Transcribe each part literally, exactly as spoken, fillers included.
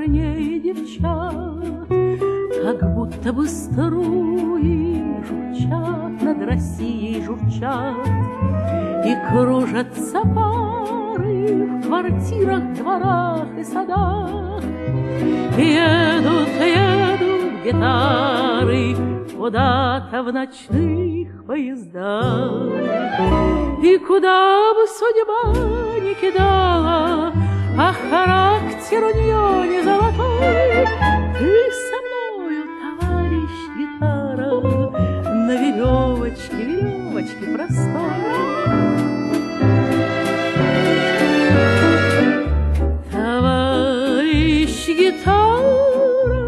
ней девчат, как будто бы струи журчат, над Россией журчат, и кружатся пары в квартирах, дворах и садах. Едут, едут гитары куда-то в ночных поездах. И куда бы судьба ни кидала, а характер у нее не золотой. Ты со мною, товарищ гитара, на веревочке, веревочке простой. Товарищ гитара,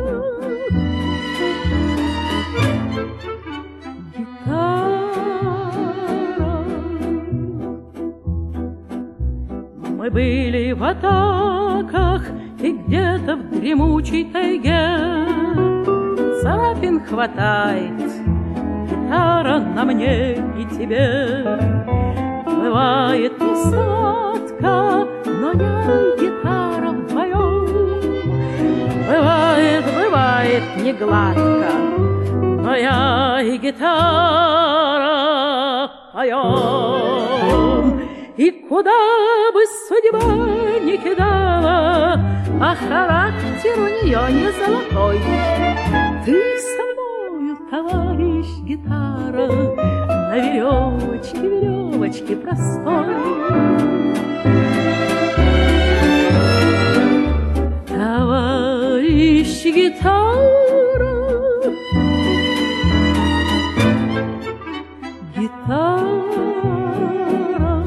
гитара. Мы были в атаках и где-то в дремучей тайге. Царапин хватает, гитара на мне и тебе. Бывает не сладко, но я и гитара вдвоем. Бывает, бывает не гладко, но я и гитара поем. И куда бы судьба ни кидала, а характер у нее не золотой. Ты со мною, товарищ гитара, на веревочке, веревочке простой. Товарищ гитара, гитара.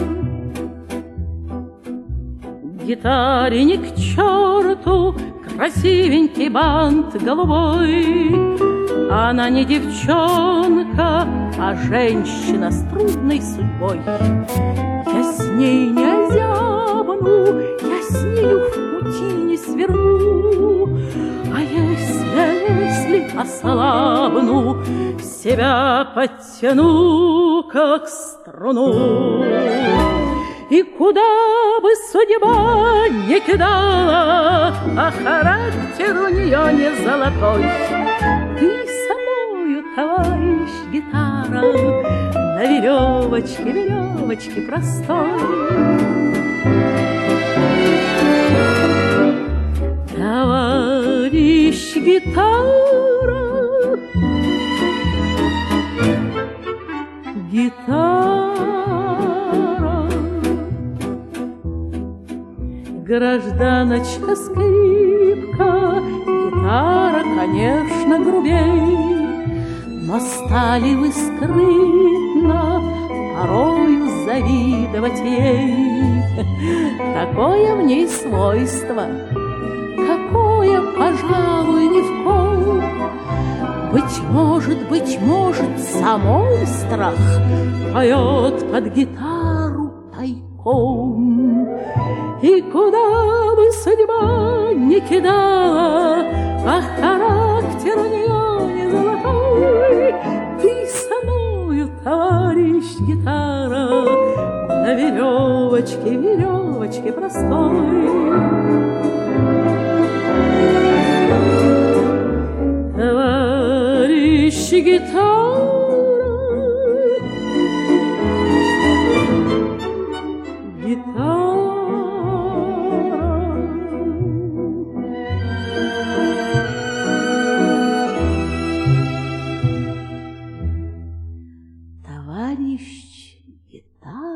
Гитаре ни к черту красивенький бант голубой. Она не девчонка, а женщина с трудной судьбой. Я с ней не озябну, я с нею в пути не сверну. А если, если ослабну, себя подтяну, как струну. И куда бы судьба ни кидала, а характер у нее не золотой. Ты со мною, товарищ гитара, на веревочке, веревочке простой. Товарищ гитара, гитара. Гражданочка скрипка, гитара, конечно, грубей, но стали вы скрытно порою завидовать ей. Такое в ней свойство, какое, пожалуй, ни в ком. Быть может, быть может, самой страх поет под гитару тайком. И куда бы судьба ни кидала, а характер у нее не золотой. Ты со мною, товарищ гитара, на веревочке, веревочке простой. Товарищ гитара, гитара. Товарищ гитара.